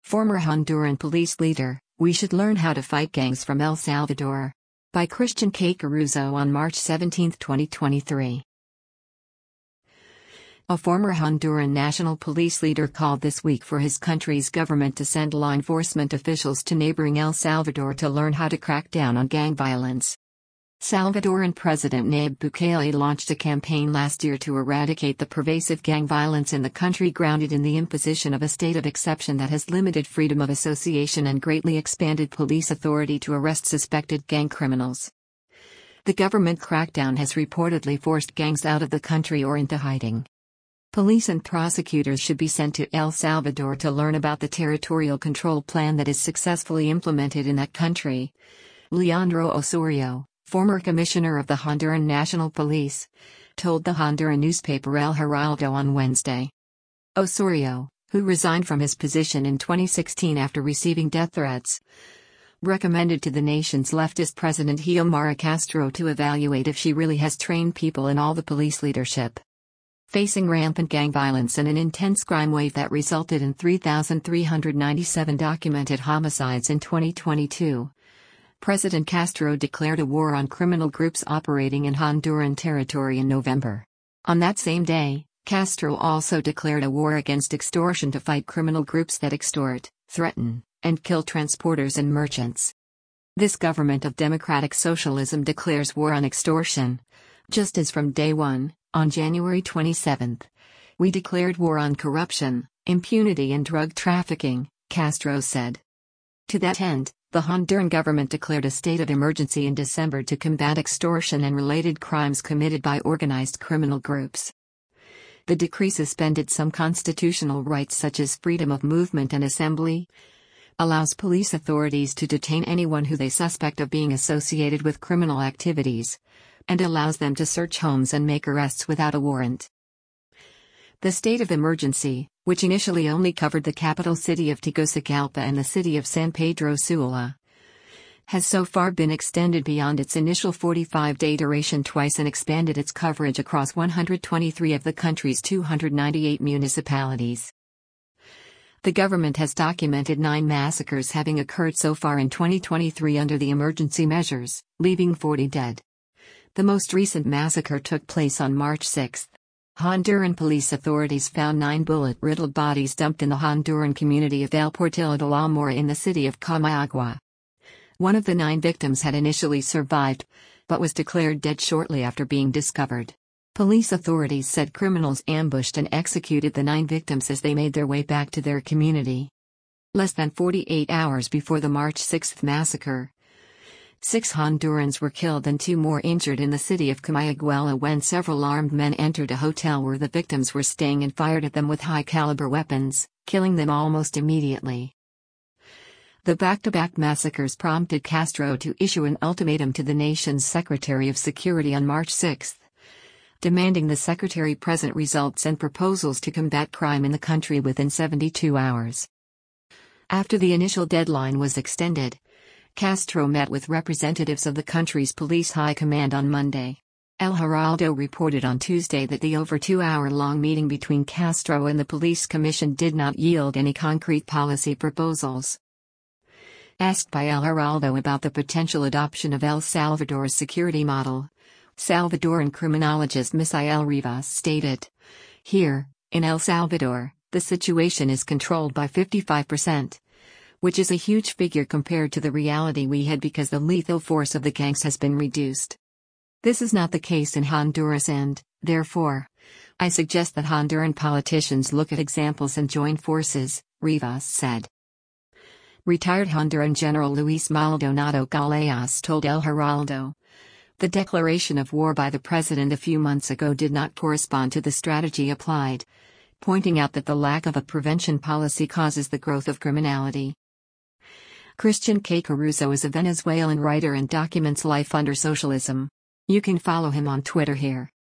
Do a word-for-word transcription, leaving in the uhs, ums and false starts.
Former Honduran police leader, "We should learn how to fight gangs from El Salvador." By Christian K. Caruso on March seventeenth, twenty twenty-three. A former Honduran national police leader called this week for his country's government to send law enforcement officials to neighboring El Salvador to learn how to crack down on gang violence. Salvadoran President Nayib Bukele launched a campaign last year to eradicate the pervasive gang violence in the country, grounded in the imposition of a state of exception that has limited freedom of association and greatly expanded police authority to arrest suspected gang criminals. The government crackdown has reportedly forced gangs out of the country or into hiding. Police and prosecutors should be sent to El Salvador to learn about the territorial control plan that is successfully implemented in that country. Leandro Osorio, former commissioner of the Honduran National Police, told the Honduran newspaper El Heraldo on Wednesday. Osorio, who resigned from his position in twenty sixteen after receiving death threats, recommended to the nation's leftist president Xiomara Castro to evaluate if she really has trained people in all the police leadership. Facing rampant gang violence and an intense crime wave that resulted in three thousand three hundred ninety-seven documented homicides in twenty twenty-two, President Castro declared a war on criminal groups operating in Honduran territory in November. On that same day, Castro also declared a war against extortion to fight criminal groups that extort, threaten, and kill transporters and merchants. This government of democratic socialism declares war on extortion, just as from day one, on January twenty-seventh, we declared war on corruption, impunity and drug trafficking, Castro said. To that end, the Honduran government declared a state of emergency in December to combat extortion and related crimes committed by organized criminal groups. The decree suspended some constitutional rights such as freedom of movement and assembly, allows police authorities to detain anyone who they suspect of being associated with criminal activities, and allows them to search homes and make arrests without a warrant. The state of emergency, which initially only covered the capital city of Tegucigalpa and the city of San Pedro Sula, has so far been extended beyond its initial forty-five day duration twice and expanded its coverage across one hundred twenty-three of the country's two hundred ninety-eight municipalities. The government has documented nine massacres having occurred so far in twenty twenty-three under the emergency measures, leaving forty dead. The most recent massacre took place on March sixth. Honduran police authorities found nine bullet-riddled bodies dumped in the Honduran community of El Portillo de la Mora in the city of Comayagua. One of the nine victims had initially survived, but was declared dead shortly after being discovered. Police authorities said criminals ambushed and executed the nine victims as they made their way back to their community. Less than forty-eight hours before the March sixth massacre, six Hondurans were killed and two more injured in the city of Comayagua when several armed men entered a hotel where the victims were staying and fired at them with high-caliber weapons, killing them almost immediately. The back-to-back massacres prompted Castro to issue an ultimatum to the nation's Secretary of Security on March sixth, demanding the secretary present results and proposals to combat crime in the country within seventy-two hours. After the initial deadline was extended, Castro met with representatives of the country's police high command on Monday. El Heraldo reported on Tuesday that the over two-hour-long meeting between Castro and the police commission did not yield any concrete policy proposals. Asked by El Heraldo about the potential adoption of El Salvador's security model, Salvadoran criminologist Misael Rivas stated, "Here, in El Salvador, the situation is controlled by fifty-five percent. Which is a huge figure compared to the reality we had because the lethal force of the gangs has been reduced. This is not the case in Honduras and, therefore, I suggest that Honduran politicians look at examples and join forces," Rivas said. Retired Honduran General Luis Maldonado Galeas told El Heraldo, "The declaration of war by the president a few months ago did not correspond to the strategy applied," pointing out that the lack of a prevention policy causes the growth of criminality. Christian K. Caruso is a Venezuelan writer and documents life under socialism. You can follow him on Twitter here.